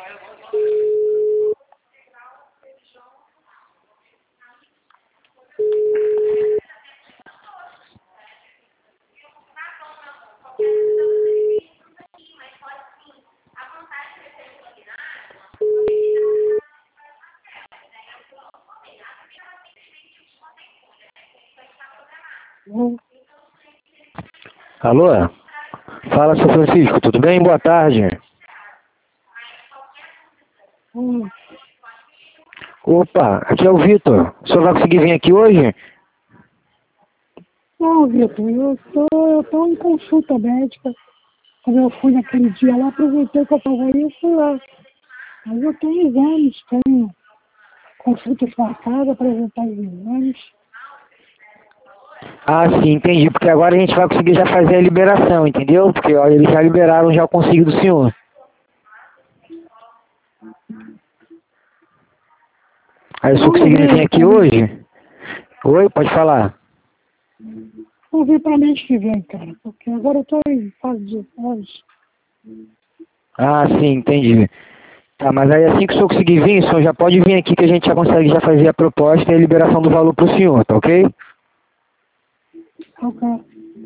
Alô? Fala, seu Francisco, tudo bem? Boa tarde. Opa, aqui é o Vitor. O senhor vai conseguir vir aqui hoje? Não, Vitor, eu tô em consulta médica. Quando eu fui naquele dia lá, aproveitei que eu tava aí e fui lá. Mas eu tenho exames, tenho consultas marcadas, apresentar os exames. Ah, sim, entendi. Porque agora a gente vai conseguir já fazer a liberação, entendeu? Porque ó, eles já liberaram já o consigo do senhor. Aí o senhor conseguir vir aqui hoje? Oi, pode falar. Vamos ver pra mês que vem, cara, porque agora eu tô em fase de exames. Ah, sim, entendi. Tá, mas aí assim que o senhor conseguir vir, o senhor já pode vir aqui que a gente já consegue já fazer a proposta e a liberação do valor pro senhor, tá ok? Ok.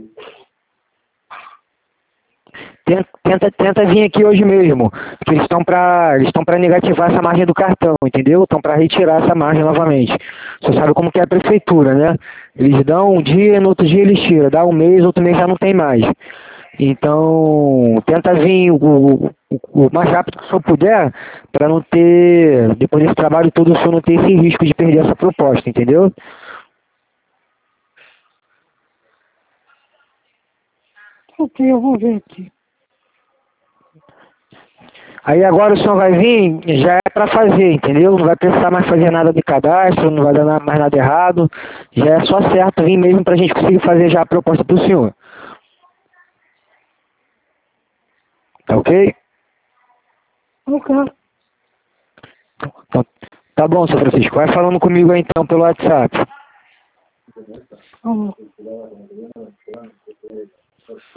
Tenta vir aqui hoje mesmo, porque eles estão para negativar essa margem do cartão, entendeu? Estão para retirar essa margem novamente. Você sabe como que é a prefeitura, né? Eles dão um dia, no outro dia eles tiram, dá um mês, outro mês já não tem mais. Então, tenta vir o mais rápido que o senhor puder, para não ter, depois desse trabalho todo, o senhor não ter esse risco de perder essa proposta, entendeu? Ok, eu vou ver aqui. Aí agora o senhor vai vir, já é para fazer, entendeu? Não vai precisar mais fazer nada de cadastro, não vai dar mais nada errado. Já é só certo vir mesmo para a gente conseguir fazer já a proposta para o senhor. Tá ok? Ok. Então, tá bom, seu Francisco. Vai falando comigo aí então pelo WhatsApp. Vamos.